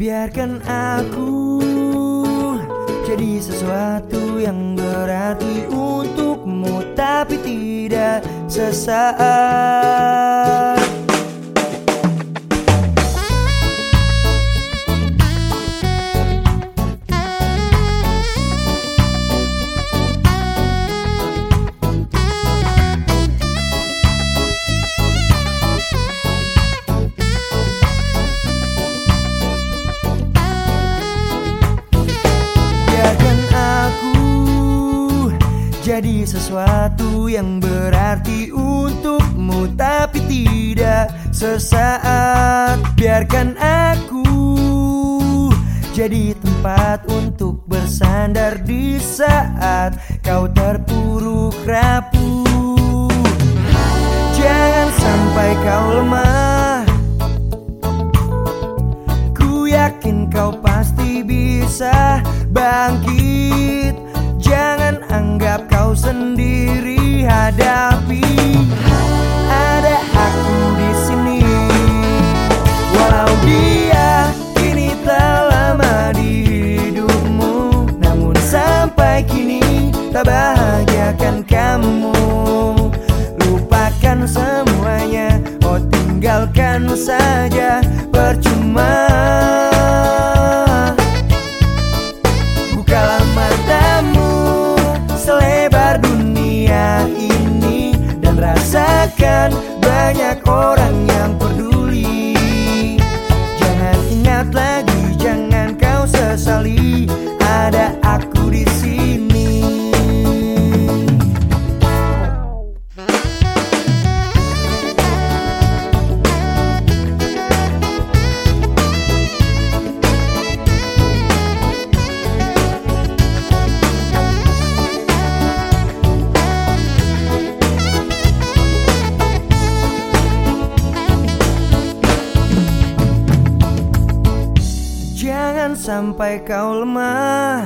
Biarkan aku jadi sesuatu yang berarti untukmu, tapi tidak sesaat. Jadi sesuatu yang berarti untukmu, tapi tidak sesaat. Biarkan aku jadi tempat untuk bersandar di saat kau terpuruk rapuh. Jangan sampai kau lemah, ku yakin kau pasti bisa bangkit. Jangan anggap kau sendiri hadapi, ada aku di sini. Walau dia kini telah lama di hidupmu, namun sampai kini tak bahagiakan kamu. Lupakan semuanya, oh tinggalkan saja, percuma. Bukalah matamu selebar dunia ini dan rasakan banyak orang yang peduli. Jangan ingat lagi, jangan kau sesali, ada aku di sini. Jangan sampai kau lemah,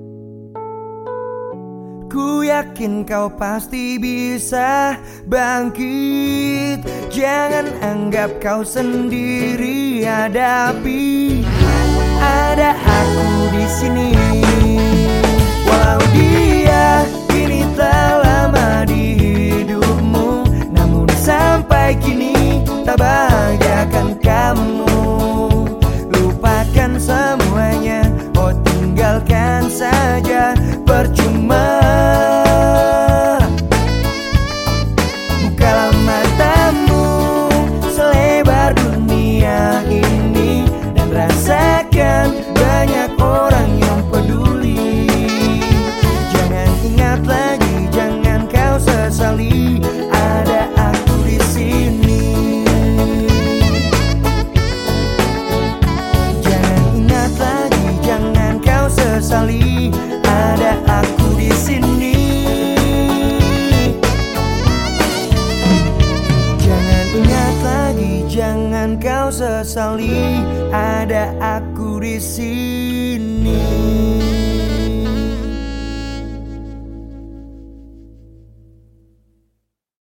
ku yakin kau pasti bisa bangkit. Jangan anggap kau sendiri hadapi, ada aku di sini. Walau dia kini telah lama di hidupmu, namun sampai kini tak bahagiakan kamu. Lupakan semuanya, oh tinggalkan saja, percuma. Bukalah matamu selebar dunia ini dan rasakan banyak orang yang peduli. Jangan ingat lagi, jangan kau sesali, ada aku di sini. Sesali, ada aku di sini. Jangan ingat lagi, jangan kau sesali, ada aku di sini.